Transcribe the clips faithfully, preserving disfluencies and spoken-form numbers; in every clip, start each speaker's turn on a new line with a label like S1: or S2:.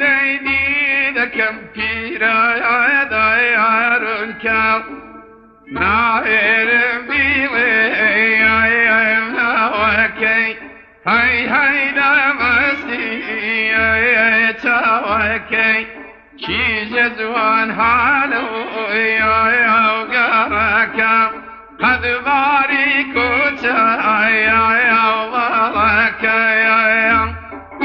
S1: دي دي دكم بيرا دايرك ناير بيلي وكي هاي هاي لمسي توكي كي جزوان حالو وقرك قد باركوا يا وبرك يا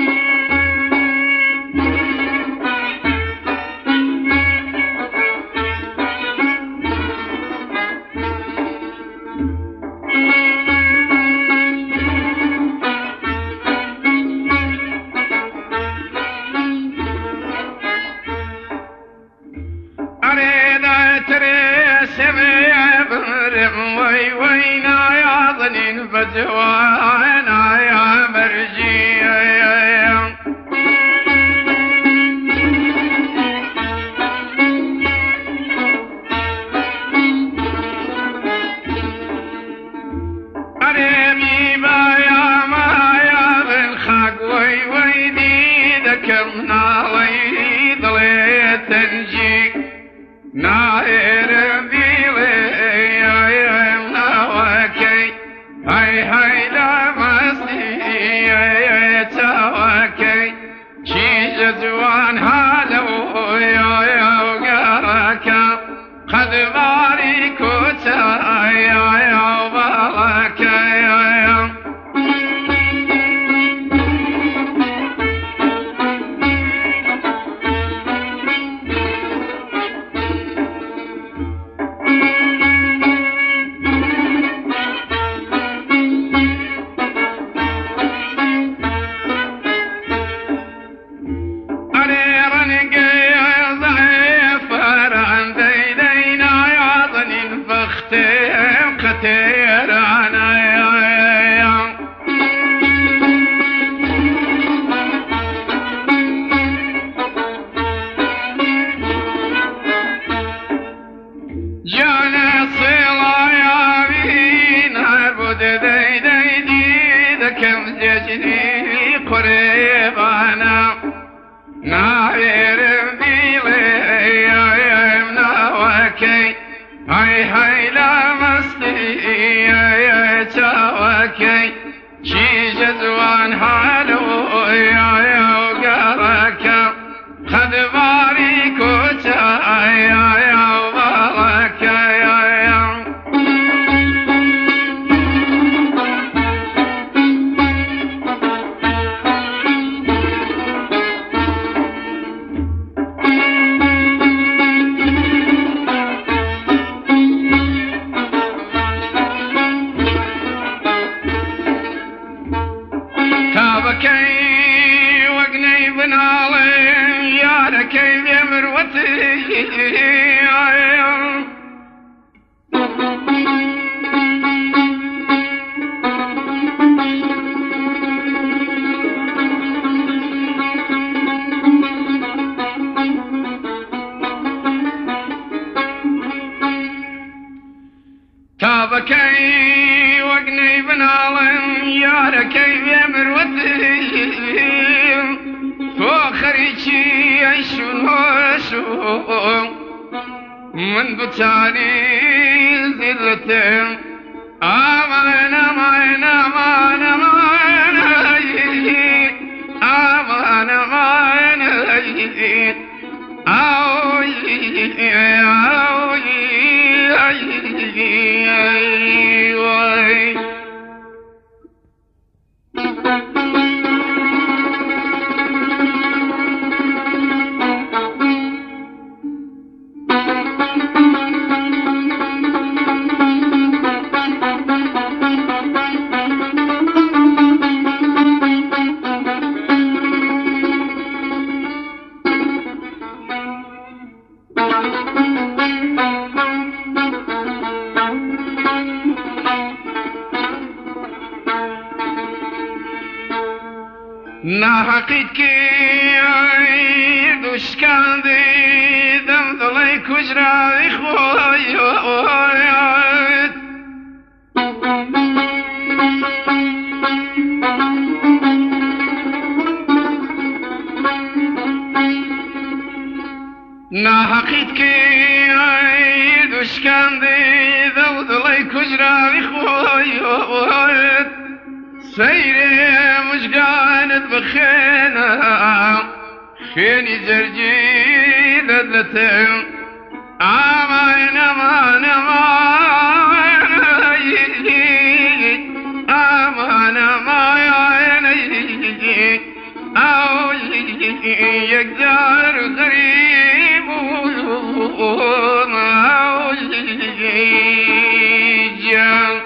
S1: أريد أتري سمي برم وي وينا يا ظنين فزوانا يا مرجي أريمي بايا مايا بالخاق وي ويدي ذكرنا وي ضليت تنجي ناير بيلي وكي هاي هاي لمسي توكي شي جزوان هالو وقرك قد باركوا يا وبرك يا قتيرانا يا جانا صلا يا بينا بود دي دي دي ذكم ججني قريبانا ناير بيلي يا وكي هاي هاي لمستي توكي شي جزوان حالو يا وقرك قد باركوا يا وبرك يا كي وقني بنالي يا لكي بمروتي تابكي وقني بنالي يا لكي بمروتي فخريتي عيشون وشوم من بتاني زلتين امان امان امان امان امان امان اوي اوي ناحقيتك دوش كان دي دم ضلي كجرا خويات ناحقیت که دوشکندی دو دلی کجراوی خوید سیر مشگانت بخینا خینی زرجی دلتم امان امان امان امان امان او یک جار غریب او جان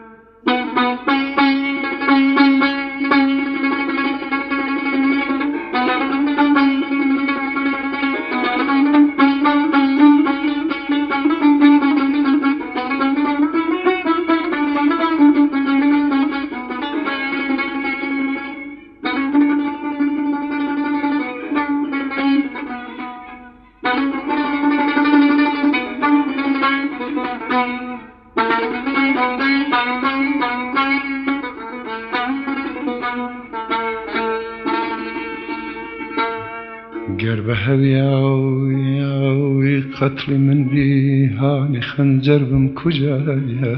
S2: گر به هویاوی قتل من بی هانی خنجر بم کجایا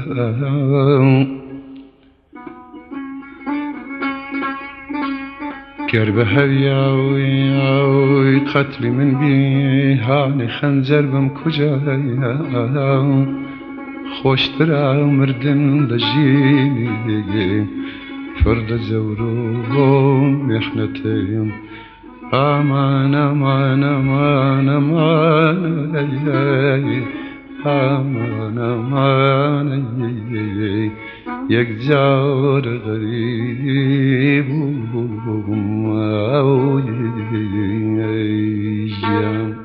S2: گر به هویاوی قتل من بی هانی خنجر بم کجایا خوشتر مردن لجینی فرد زورو محنتیم aman aman aman aman aman aman یک جار غریب جان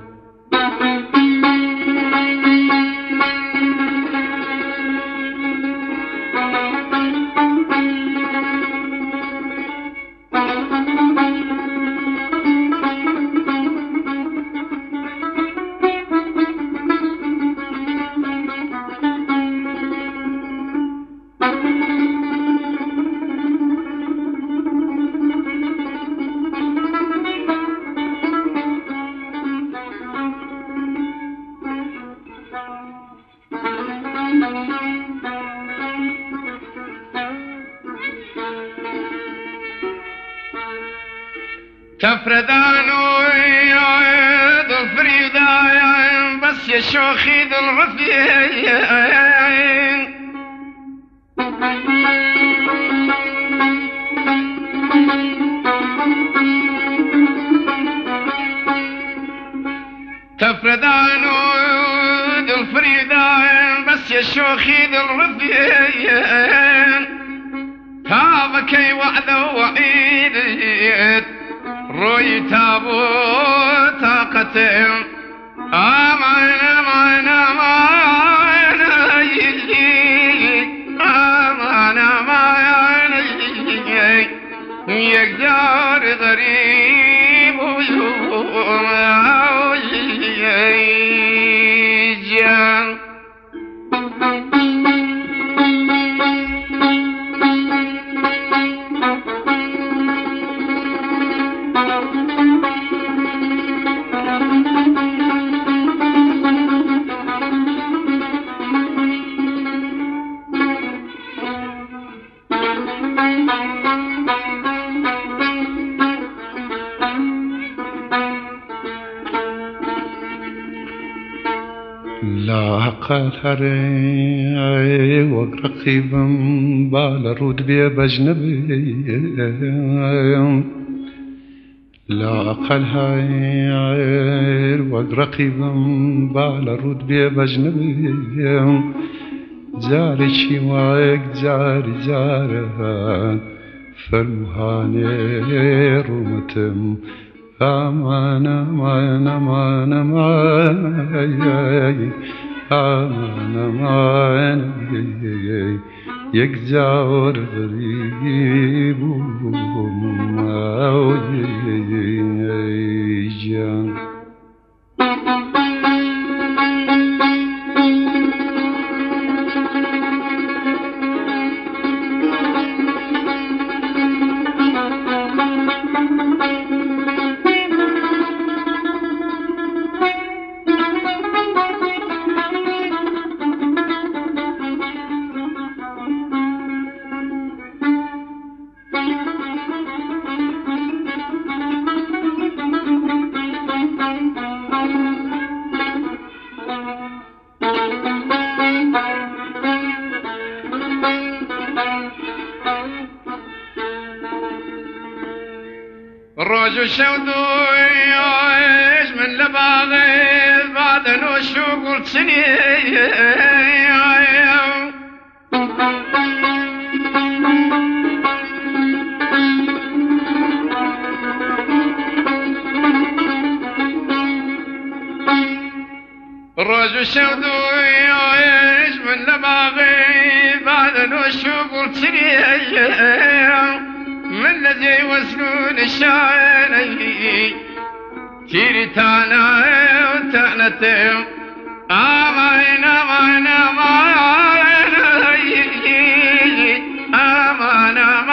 S1: تفردانو يد الفريدة بس يا شوخي ذو الرفيين تفردانو يد الفريدة بس يا شوخي ذو الرفيين تابكي وعده وعيد روي تابوت طاقتهم امان امان امان امان امان یک جار غریب جان
S2: لا قهري وقرقيبا بالرود بي بجنبي لا قهري وقرقيبا بالرود بي بجنبي جاري شواك جاري جارها فرمهاني رومتم aman aman aman aman aman aman یک جار غریب جان
S1: شودويش من لباغي بعد نوشو قلت سني الرجل شودويش من لباغي بعد نوشو قلت سني من الذي وصلون الشعري تيري تانا وتانتهم آمين آمين آمين آمين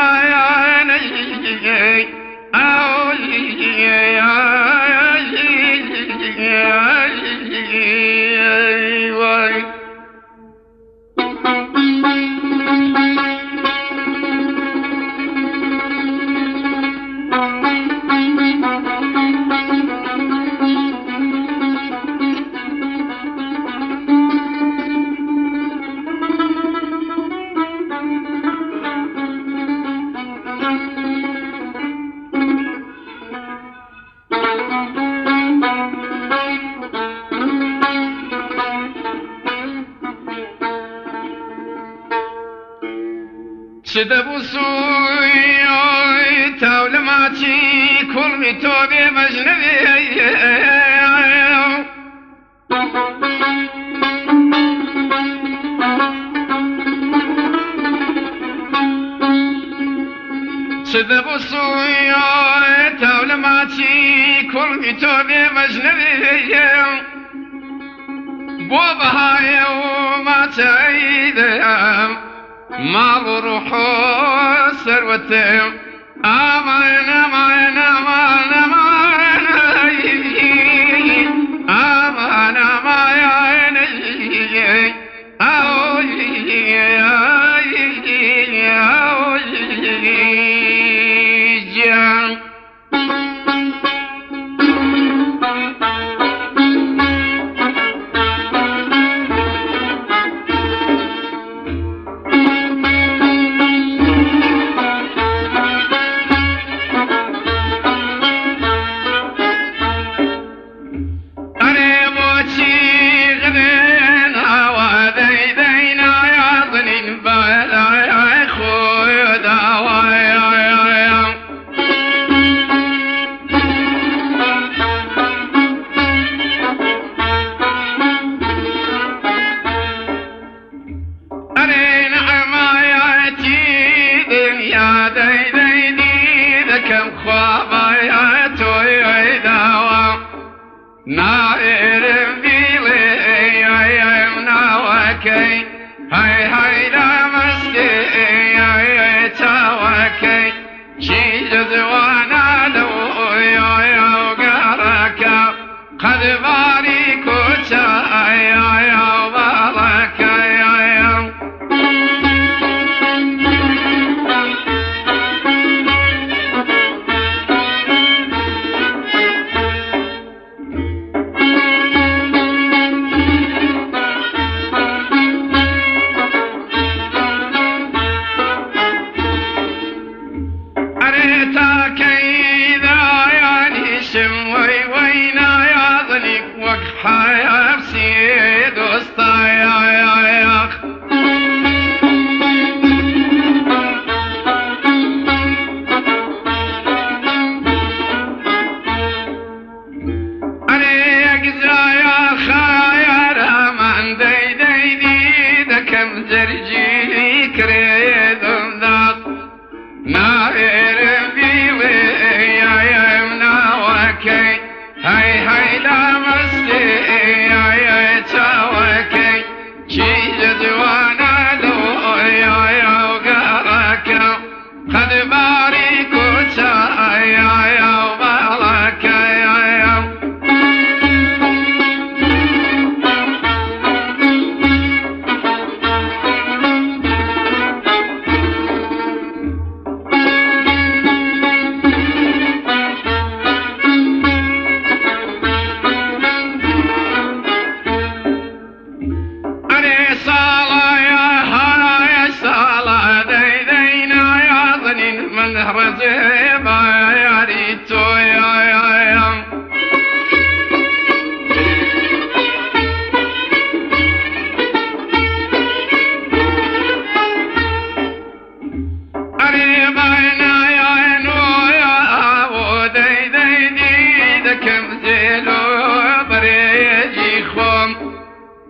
S1: آمين شدبو سوي تولماتي كل متوبي مجنبي شدبو سوي تولماتي كل متوبي مجنبي بوبها يوم تعيدهم ما بروحو ثروتهم آمان آمان آمان آمان آمان آمان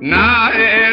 S1: نه